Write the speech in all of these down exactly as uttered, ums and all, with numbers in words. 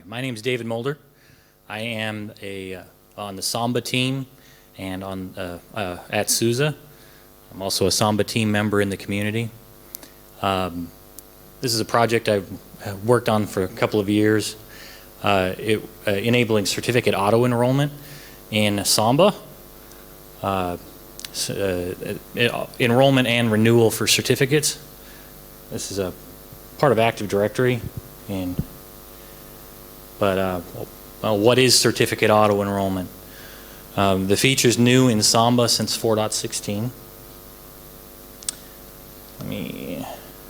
My name is David Mulder. I am a, uh, on the Samba team and on uh, uh, at Sousa. I'm also a Samba team member in the community. Um, this is a project I've worked on for a couple of years, uh, it, uh, enabling certificate auto-enrollment in Samba, uh, uh, enrollment and renewal for certificates. This is a part of Active Directory, and but uh, well, what is certificate auto-enrollment? Um, the feature is new in Samba since four point sixteen. Let me,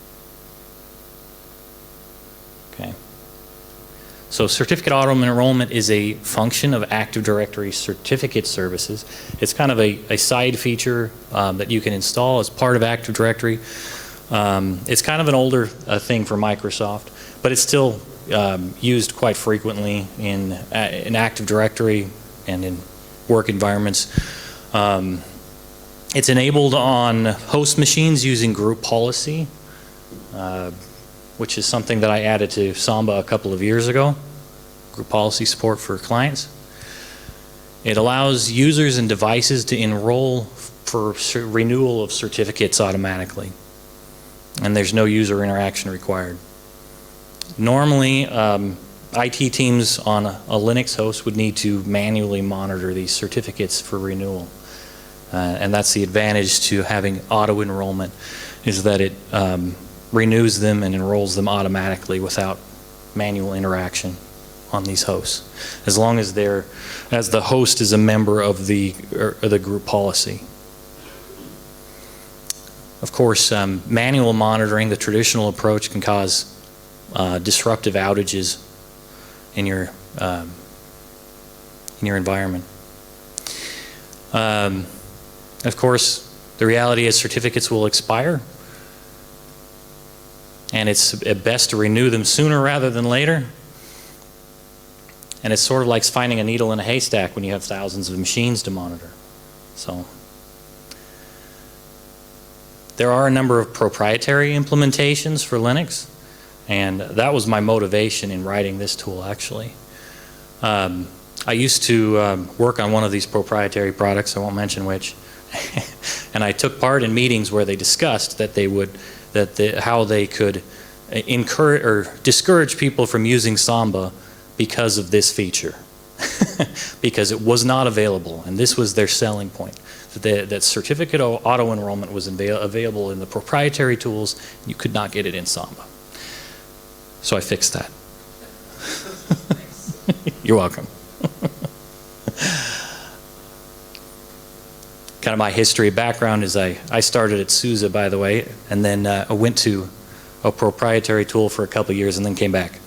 okay. So certificate auto-enrollment is a function of Active Directory certificate services. It's kind of a, a side feature um, that you can install as part of Active Directory. Um, it's kind of an older uh, thing for Microsoft, but it's still um, used quite frequently in, uh, in Active Directory and in work environments. Um, it's enabled on host machines using group policy, uh, which is something that I added to Samba a couple of years ago, group policy support for clients. It allows users and devices to enroll for renewal of certificates automatically, and there's no user interaction required. Normally, um, I T teams on a, a Linux host would need to manually monitor these certificates for renewal. Uh, and that's the advantage to having auto-enrollment, is that it um, renews them and enrolls them automatically without manual interaction on these hosts, as long as they're, as the host is a member of the, or, or the group policy. Of course, um, manual monitoring, the traditional approach, can cause uh, disruptive outages in your um, in your environment. Um, of course, the reality is certificates will expire, and it's best to renew them sooner rather than later. And it's sort of like finding a needle in a haystack when you have thousands of machines to monitor. So there are a number of proprietary implementations for Linux, and that was my motivation in writing this tool, actually. Um, I used to um, work on one of these proprietary products, I won't mention which, and I took part in meetings where they discussed that they would, that the, how they could encourage or discourage people from using Samba because of this feature, because it was not available, and this was their selling point, that, they, that certificate auto-enrollment was avail available in the proprietary tools. You could not get it in Samba. So I fixed that. You're welcome. Kind of my history background is I, I started at Sousa, by the way, and then uh, I went to a proprietary tool for a couple of years and then came back.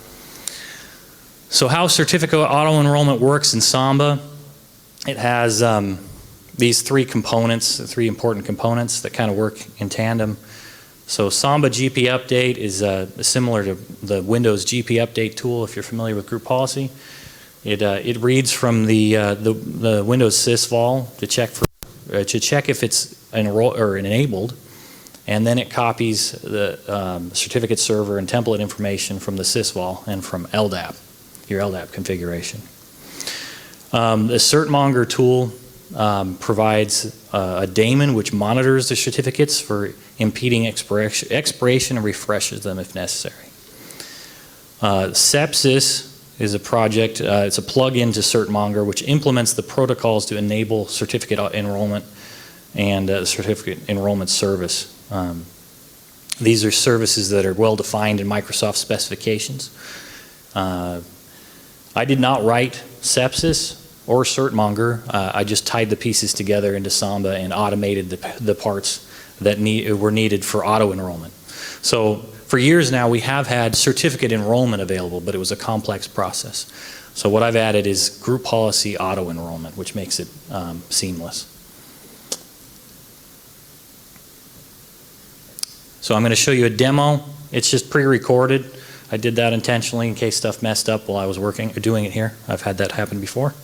So how certificate auto-enrollment works in Samba, it has um, these three components, three important components that kind of work in tandem. So Samba G P Update is uh, similar to the Windows G P Update tool, if you're familiar with group policy. It, uh, it reads from the, uh, the, the Windows sysvol to check, for, uh, to check if it's enroll or enabled, and then it copies the um, certificate server and template information from the sysvol and from L D A P, your L D A P configuration. Um, the CertMonger tool um, provides uh, a daemon which monitors the certificates for impeding expiration, expiration and refreshes them if necessary. Uh, Sepsis is a project, uh, it's a plug-in to CertMonger which implements the protocols to enable certificate enrollment and uh, certificate enrollment service. Um, these are services that are well defined in Microsoft specifications. Uh, I did not write Sepsis or CertMonger. Uh, I just tied the pieces together into Samba and automated the, the parts that need, were needed for auto-enrollment. So for years now we have had certificate enrollment available, but it was a complex process. So what I've added is group policy auto-enrollment, which makes it um, seamless. So I'm going to show you a demo. It's just pre-recorded. I did that intentionally in case stuff messed up while I was working or doing it here. I've had that happen before.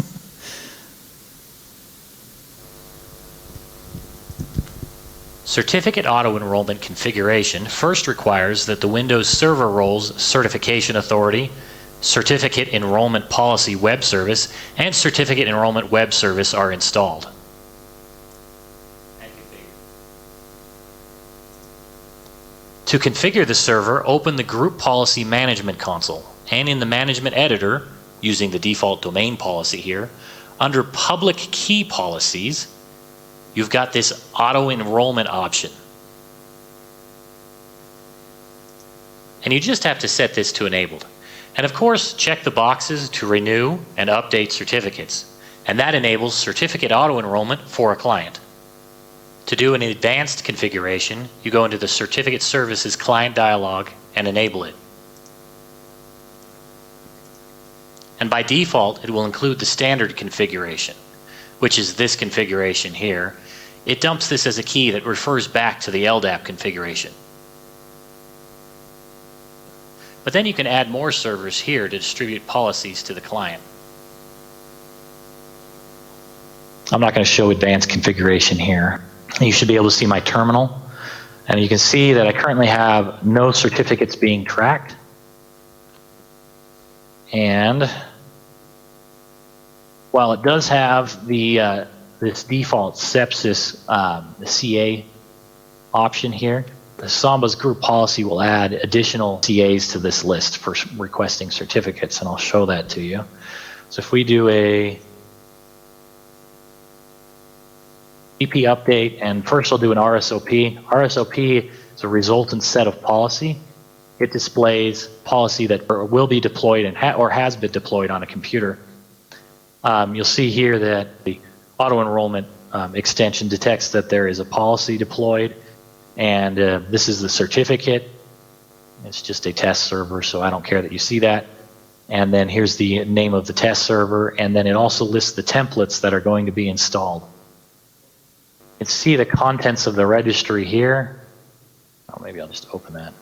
Certificate auto-enrollment configuration first requires that the Windows Server Roles Certification Authority Certificate Enrollment Policy Web Service and Certificate Enrollment Web Service are installed. To configure the server, open the Group Policy Management console, and in the Management Editor, using the default domain policy here, under Public Key Policies, you've got this Auto Enrollment option. And you just have to set this to enabled. And of course, check the boxes to renew and update certificates. And that enables certificate auto enrollment for a client. To do an advanced configuration, you go into the Certificate Services Client dialog and enable it. And by default, it will include the standard configuration, which is this configuration here. It dumps this as a key that refers back to the L D A P configuration. But then you can add more servers here to distribute policies to the client. I'm not going to show advanced configuration here. You should be able to see my terminal. And you can see that I currently have no certificates being tracked. And while it does have the uh, this default sepsis um, the C A option here, the Samba's group policy will add additional C As to this list for requesting certificates, and I'll show that to you. So if we do a E P update, and first I'll do an R S O P. R S O P is a resultant set of policy. It displays policy that will be deployed and ha or has been deployed on a computer. Um, you'll see here that the auto enrollment um, extension detects that there is a policy deployed, and uh, this is the certificate. It's just a test server, so I don't care that you see that. And then here's the name of the test server, and then it also lists the templates that are going to be installed. You can see the contents of the registry here. Oh, maybe I'll just open that.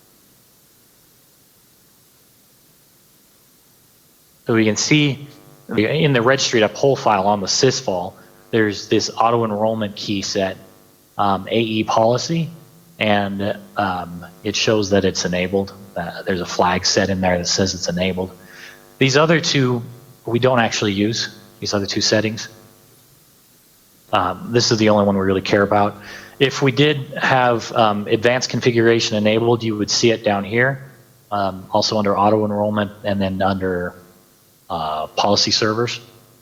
So we can see in the registry.pol file on the sysvol, there's this auto enrollment key set, um, A E policy, and um, it shows that it's enabled. Uh, there's a flag set in there that says it's enabled. These other two we don't actually use, these other two settings. Um, this is the only one we really care about. If we did have um, advanced configuration enabled, you would see it down here, um, also under auto enrollment, and then under uh, policy servers.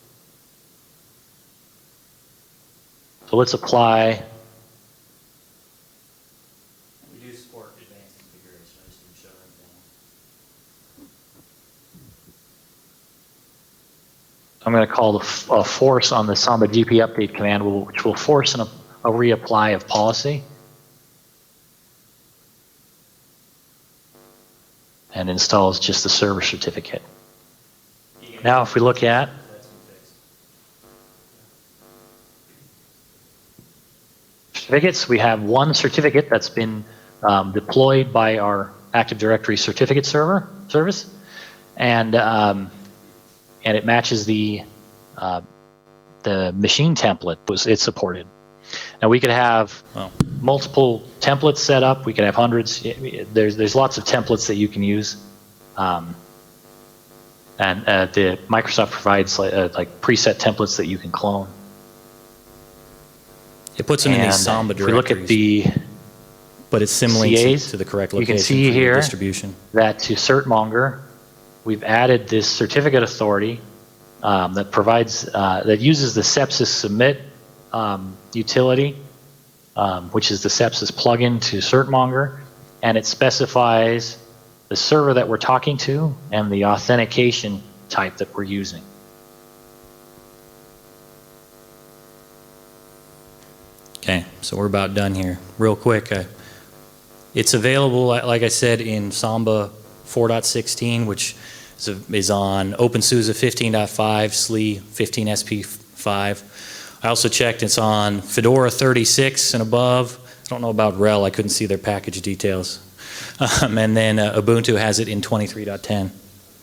So let's apply. We do support advanced configuration. I just didn't show anything. I'm going to call the uh, force on the Samba G P update command, which will force an, a reapply of policy. And installs just the server certificate. Now if we look at certificates, we have one certificate that's been um, deployed by our Active Directory certificate server service, and um, and it matches the uh, the machine template was it supported. Now we could have oh. multiple templates set up. We could have hundreds. There's there's lots of templates that you can use, um, and uh, the Microsoft provides like, uh, like preset templates that you can clone. It puts them and in these Samba directories. If we look at the but it's symlinks to the correct location. You can see for here distribution. That to CertMonger, we've added this certificate authority um, that provides uh, that uses the sepsis submit um, utility, um, which is the sepsis plugin to CertMonger, and it specifies the server that we're talking to and the authentication type that we're using. Okay, so we're about done here. Real quick, uh, it's available, like I said, in Samba four point sixteen, which is, a, is on OpenSUSE fifteen point five, S L E fifteen S P five. I also checked it's on Fedora thirty-six and above. I don't know about RHEL, I couldn't see their package details. Um, and then uh, Ubuntu has it in twenty-three point ten.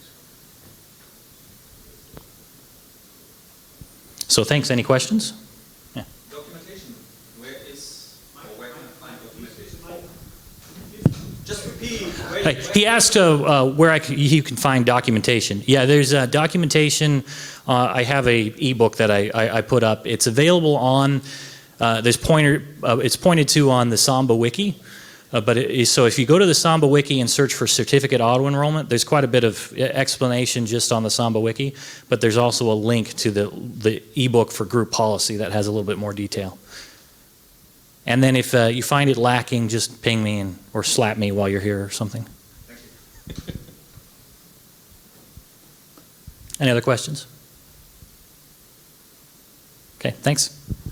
So thanks. Any questions? Yeah. Documentation. Where is, or where can I find documentation? Just repeat. Wait, Hey, he asked uh, uh, where I c- you can find documentation. Yeah, there's uh, documentation. Uh, I have a ebook that I, I, I put up. It's available on. Uh, there's pointer. Uh, it's pointed to on the Samba Wiki. Uh, but it is, so if you go to the Samba Wiki and search for certificate auto enrollment, there's quite a bit of explanation just on the Samba Wiki. But there's also a link to the the ebook for group policy that has a little bit more detail. And then if uh, you find it lacking, just ping me and, or slap me while you're here or something. Any other questions? Okay, thanks.